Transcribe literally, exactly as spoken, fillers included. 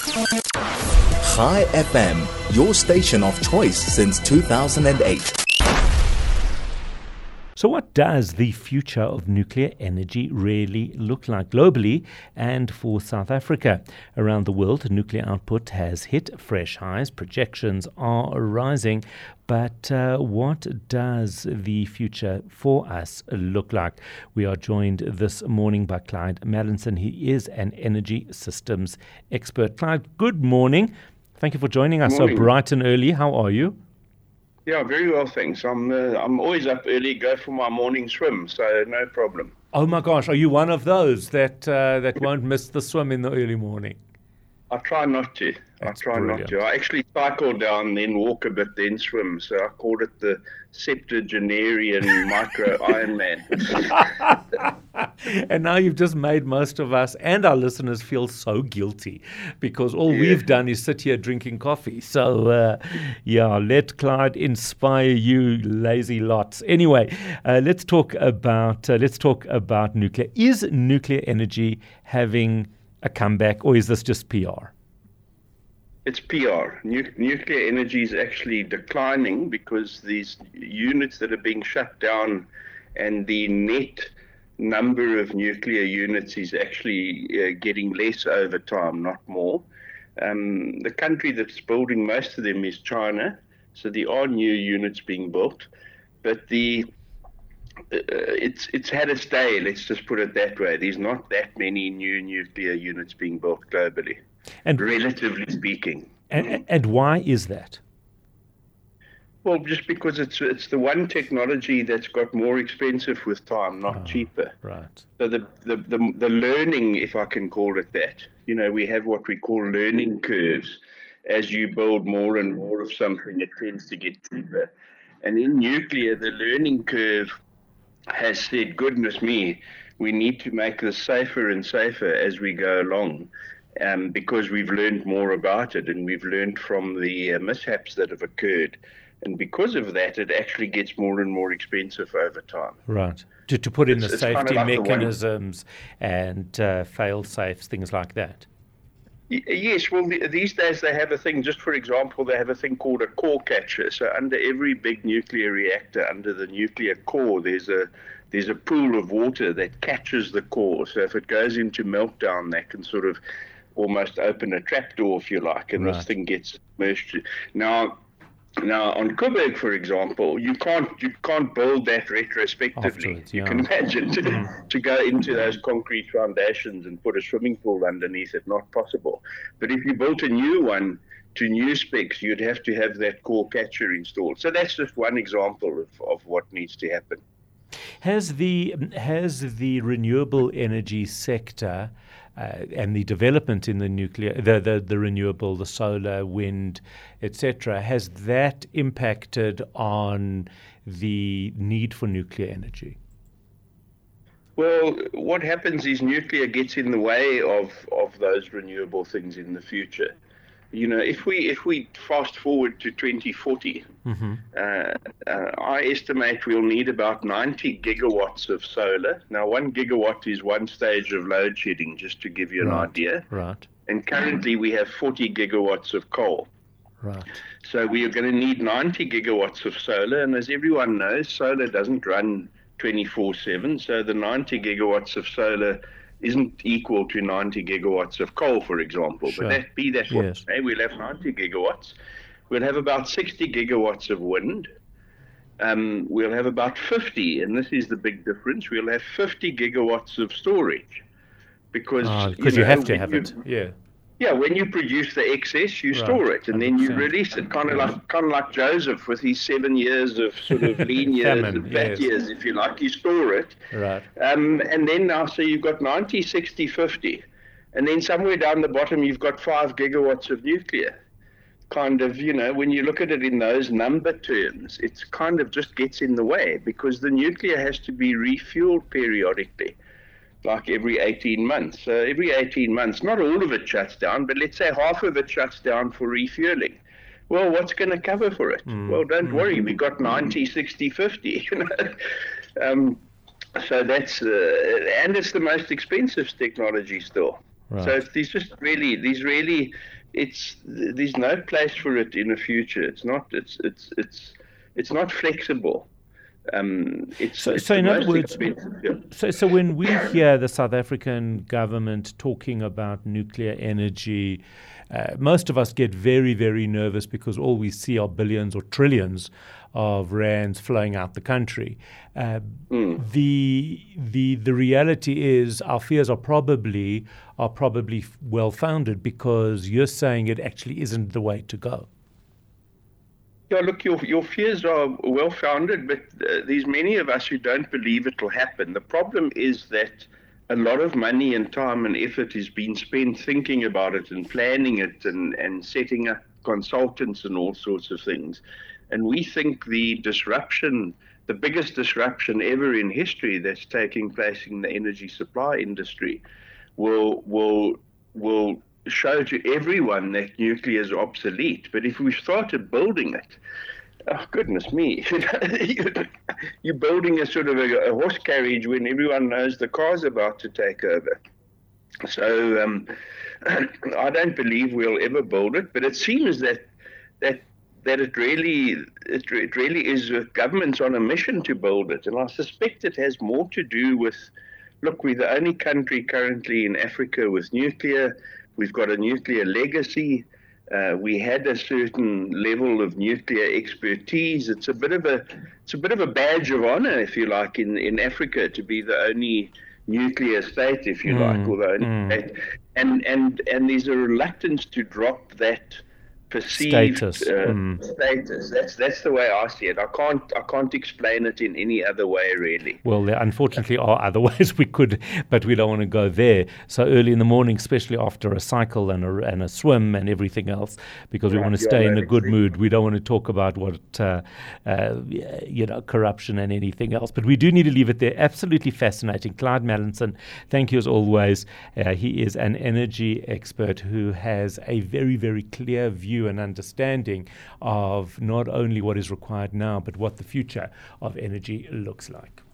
Chai F M, your station of choice since two thousand eight. So what does the future of nuclear energy really look like globally and for South Africa? Around the world, nuclear output has hit fresh highs. Projections are rising. But uh, what does the future for us look like? We are joined this morning by Clyde Mallinson. He is an energy systems expert. Clyde, good morning. Thank you for joining us so bright and early. How are you? Yeah, very well, thanks. I'm uh, I'm always up early, go for my morning swim, so no problem. Oh my gosh, are you one of those that uh, that won't miss the swim in the early morning? I try not to. That's I try brilliant. not to. I actually cycle down, then walk a bit, then swim. So I called it the septuagenarian micro Ironman. And now you've just made most of us and our listeners feel so guilty because all Yeah. we've done is sit here drinking coffee. So, uh, yeah, let Clyde inspire you, lazy lots. Anyway, uh, let's talk about uh, let's talk about nuclear. Is nuclear energy having a comeback, or is this just P R? It's P R. Nu- nuclear energy is actually declining because these units that are being shut down and the net number of nuclear units is actually uh, getting less over time, not more. Um, the country that's building most of them is China, so there are new units being built, but the uh, it's it's had its day, let's just put it that way. There's not that many new nuclear units being built globally, And relatively speaking. and, and why is that? Well, just because it's it's the one technology that's got more expensive with time, not Oh, cheaper. Right. So the, the, the, the learning, if I can call it that, you know, we have what we call learning curves. As you build more and more of something, it tends to get cheaper. And in nuclear, the learning curve has said, goodness me, we need to make this safer and safer as we go along. Um, because we've learned more about it and we've learned from the uh, mishaps that have occurred. And because of that, it actually gets more and more expensive over time. Right. To, to put in It's- the it's kind of safety like the one- mechanisms and uh, fail safes, things like that. Y- Yes, well, the, these days they have a thing, just for example, they have a thing called a core catcher. So under every big nuclear reactor, under the nuclear core, there's a there's a pool of water that catches the core. So if it goes into meltdown, that can sort of almost open a trapdoor, if you like, and Right. this thing gets submerged. Now, now on Koeberg, for example, you can't you can't build that retrospectively. Afterwards, You yeah. can imagine to, to go into those concrete foundations and put a swimming pool underneath it, not possible. But if you built a new one to new specs, you'd have to have that core catcher installed. So that's just one example of, of what needs to happen. Has the has the renewable energy sector uh, and the development in the nuclear, the, the the renewable, the solar, wind, et cetera, has that impacted on the need for nuclear energy? Well, what happens is nuclear gets in the way of, of those renewable things in the future. You know, if we if we fast forward to twenty forty, Mm-hmm. uh, uh, I estimate we'll need about ninety gigawatts of solar. Now, one gigawatt is one stage of load shedding, just to give you an Right. idea. Right. And currently we have forty gigawatts of coal. Right. So we are going to need ninety gigawatts of solar. And as everyone knows, solar doesn't run twenty-four seven. So the ninety gigawatts of solar isn't equal to ninety gigawatts of coal, for example. Sure. But that be that what Yes. hey, we'll have ninety gigawatts. We'll have about sixty gigawatts of wind. Um, we'll have about fifty, and this is the big difference. We'll have fifty gigawatts of storage, because Ah, because you, know, have to when have you- it. Yeah. Yeah, when you produce the excess, you Right, store it, and then you one hundred percent. release it, kind of like kind of like Joseph with his seven years of sort of lean years Famine, and fat yes. years, if you like. You store it, Right. um, and then now, so you've got ninety, sixty, fifty, and then somewhere down the bottom you've got five gigawatts of nuclear. Kind of, you know, when you look at it in those number terms, it's kind of just gets in the way because the nuclear has to be refueled periodically, like every eighteen months. So every eighteen months, not all of it shuts down, but let's say half of it shuts down for refueling. Well, what's going to cover for it? Mm. Well, don't worry, we got ninety, sixty, fifty. You know, um, so that's uh, and it's the most expensive technology still. Right. So it's these just really these really it's there's no place for it in the future. It's not. It's it's it's it's not flexible. Um, it's, so, it's so in other words, yeah. so so when we hear the South African government talking about nuclear energy, uh, most of us get very, very nervous because all we see are billions or trillions of rands flowing out the country. Uh, mm. The the the reality is our fears are probably are probably well founded because you're saying it actually isn't the way to go. Yeah, look, your your fears are well founded, but uh, there's many of us who don't believe it will happen. The problem is that a lot of money and time and effort is being spent thinking about it and planning it and, and setting up consultants and all sorts of things. And we think the disruption, the biggest disruption ever in history that's taking place in the energy supply industry will will will show to everyone that nuclear is obsolete. But if we started building it, oh goodness me, you're building a sort of a, a horse carriage when everyone knows the car's about to take over. So um, I don't believe we'll ever build it, but it seems that that that it really it, it really is uh, governments on a mission to build it, and I suspect it has more to do with, look, we're the only country currently in Africa with nuclear. We've got a nuclear legacy. Uh, we had a certain level of nuclear expertise. It's a bit of a it's a bit of a badge of honor, if you like, in, in Africa to be the only nuclear state, if you mm, like, or the only mm. state. And and and there's a reluctance to drop that perceived status. Uh, mm. status. That's that's the way I see it. I can't I can't explain it in any other way, really. Well, there unfortunately are other ways we could, but we don't want to go there. So early in the morning, especially after a cycle and a, and a swim and everything else, because we right, want to stay in a good mood. We don't want to talk about what uh, uh, you know, corruption and anything else. But we do need to leave it there. Absolutely fascinating. Clyde Mallinson, thank you as always. Uh, he is an energy expert who has a very, very clear view and understanding of not only what is required now, but what the future of energy looks like.